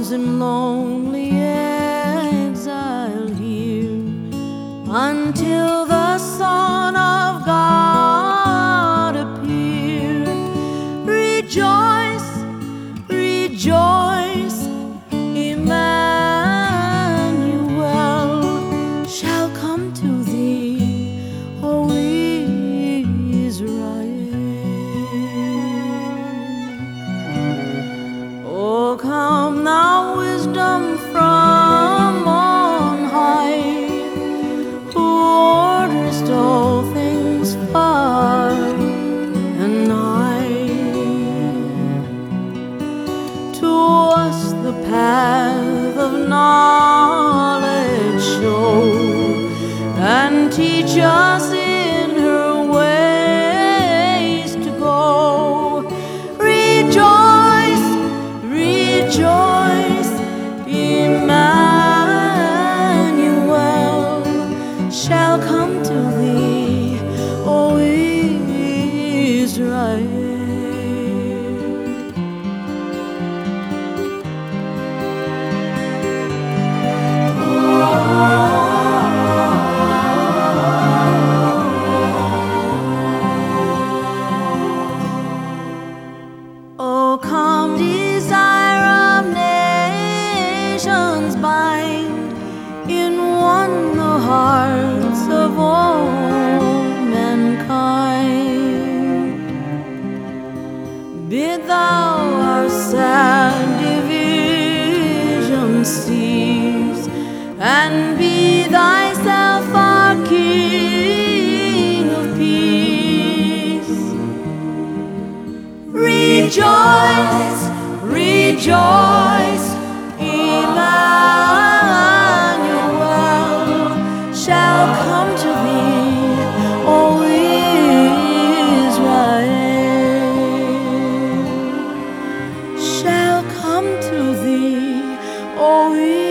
wanders in lonely exile here until the Son of God appear. Rejoice, rejoice, Emmanuel shall come to thee, O Israel. Oh, come thou wisdom from on high, who orderest all things far and nigh. To us the path of knowledge show, and teach us in her ways to go. Rejoice, rejoice, Emmanuel shall come to thee, O Israel. Oh, come, desire of nations, bind in one the hearts of all mankind. Bid thou our sad division cease, and be thyself our King of peace. Rejoice, rejoice, Emmanuel shall come to thee, O Israel, shall come to thee, O Israel.